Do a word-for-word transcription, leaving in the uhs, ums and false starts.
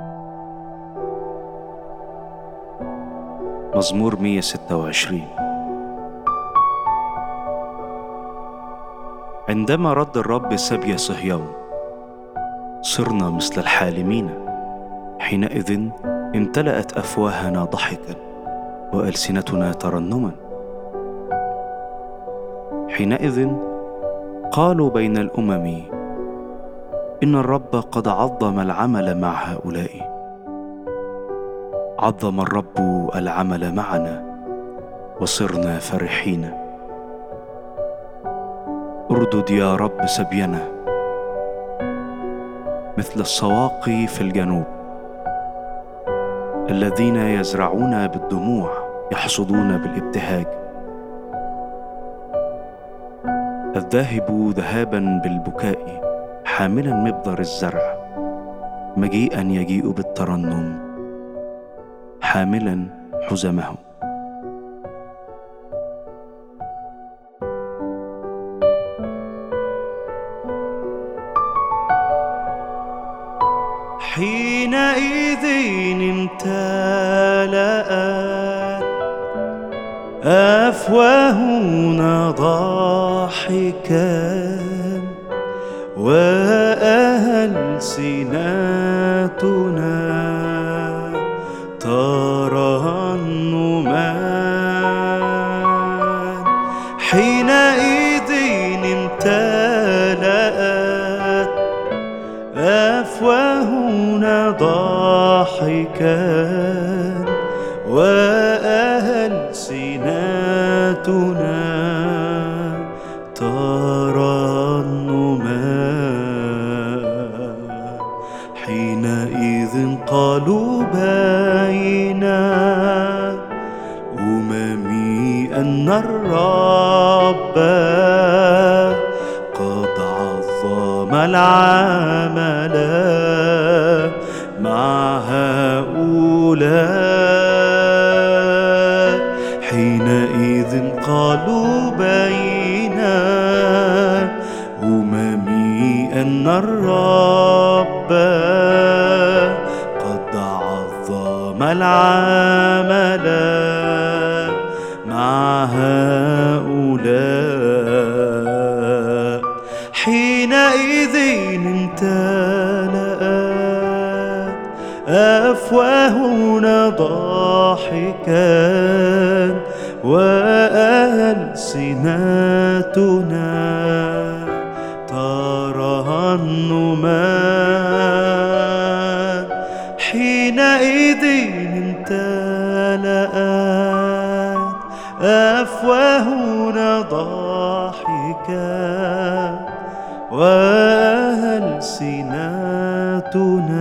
مزمور مئة وستة وعشرين. عندما رد الرب سبي صهيون صرنا مثل الحالمين. حينئذ امتلأت أفواهنا ضحكا وألسنتنا ترنما. حينئذ قالوا بين الأمم إن الرب قد عظم العمل مع هؤلاء. عظم الرب العمل معنا وصرنا فرحين. اردد يا رب سبينا مثل الصواقي في الجنوب. الذين يزرعون بالدموع يحصدون بالابتهاج. الذاهب ذهابا بالبكاء حاملا مبذر الزرع مجيئا يجيء بالترنم حاملا حزمه. حينئذ امتلأت أفواهنا ضاحكا وألسنتنا ترنما. حينئذ امتلأت أفواهنا ضاحكا وألسنتنا ترنما. حينئذ قالوا بين أممي أن الرب قد عظم العمل مع هؤلاء. حينئذ قالوا بين أممي أن الرب قد عظم العمل مع هؤلاء. حينئذ امتلأت أفواهنا ضاحكا وألسنتنا ترنما. حينئذ امتلأت أفواهنا ضاحكا وألسنتنا